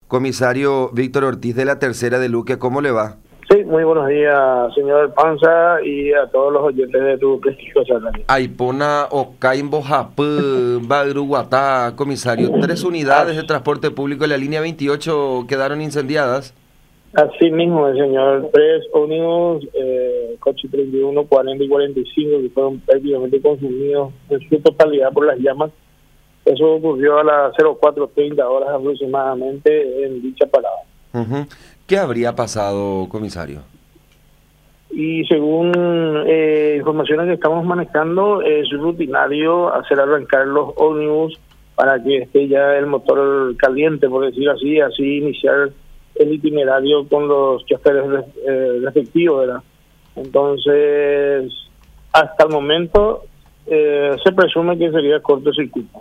Comisario Víctor Ortiz de la Tercera de Luque, ¿cómo le va? Sí, muy buenos días, señor Panza, y a todos los oyentes de tu prestigiosa radio. Aipona, Ocaimbo, Japú, Badruguatá, comisario. 3 unidades de transporte público de la línea 28 quedaron incendiadas. Así mismo, señor. 3 ómnibus, coche 31, 40 y 45, que fueron prácticamente consumidos en su totalidad por las llamas. Eso ocurrió a las 04:30 horas aproximadamente en dicha parada. ¿Qué habría pasado, comisario? Y según informaciones que estamos manejando, es rutinario hacer arrancar los ómnibus para que esté ya el motor caliente, por decir así iniciar el itinerario con los choferes respectivos, ¿verdad? Entonces, hasta el momento se presume que sería cortocircuito.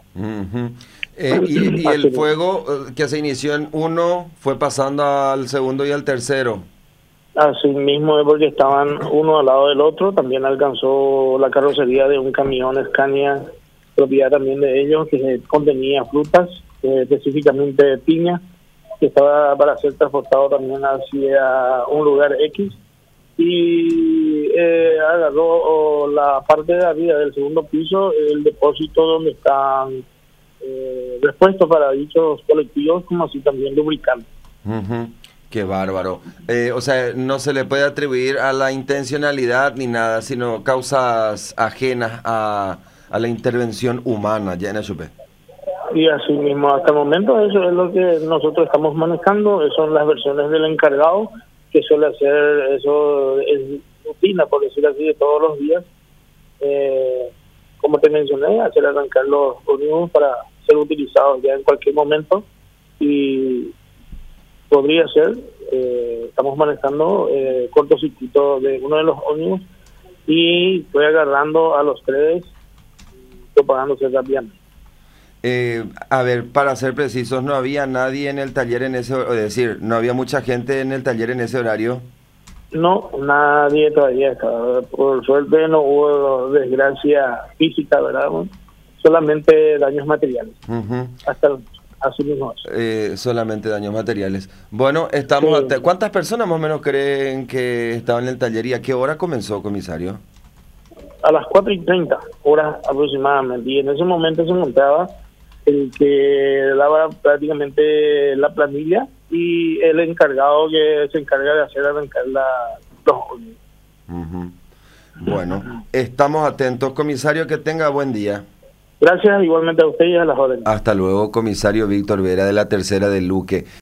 Y el fuego que se inició en uno fue pasando al segundo y al tercero. Así mismo es, porque estaban uno al lado del otro. También alcanzó la carrocería de un camión Scania, propiedad también de ellos, que contenía frutas, específicamente piña, que estaba para ser transportado también hacia un lugar X, y agarró la parte de arriba del segundo piso, el depósito donde están repuestos para dichos colectivos, como así también lubricantes. Qué bárbaro. O sea, no se le puede atribuir a la intencionalidad ni nada, sino causas ajenas a la intervención humana ya en Achupé. Y así mismo, hasta el momento, eso es lo que nosotros estamos manejando. Esas son las versiones del encargado, que suele hacer eso, es rutina, por decir así, de todos los días. Como te mencioné, hacer arrancar los ómnibus para ser utilizados ya en cualquier momento. Y podría ser, estamos manejando cortocircuito de uno de los ómnibus y fue agarrando a los 3, propagándose rápidamente. A ver, para ser precisos, ¿no había nadie en el taller en ese horario? Es decir, ¿no había mucha gente en el taller en ese horario? No, nadie todavía estaba. Por suerte no hubo desgracia física, ¿verdad? Solamente daños materiales. Hasta así mismo. Solamente daños materiales. Bueno, estamos... Sí. ¿Cuántas personas más o menos creen que estaban en el taller y a qué hora comenzó, comisario? A las 4:30 horas aproximadamente. Y en ese momento se encontraba el que daba prácticamente la planilla y el encargado que se encarga de hacer arrancar los ómnibus. Bueno, estamos atentos, comisario, que tenga buen día. Gracias igualmente a usted y a las órdenes. Hasta luego, comisario Víctor Vera de la Tercera de Luque.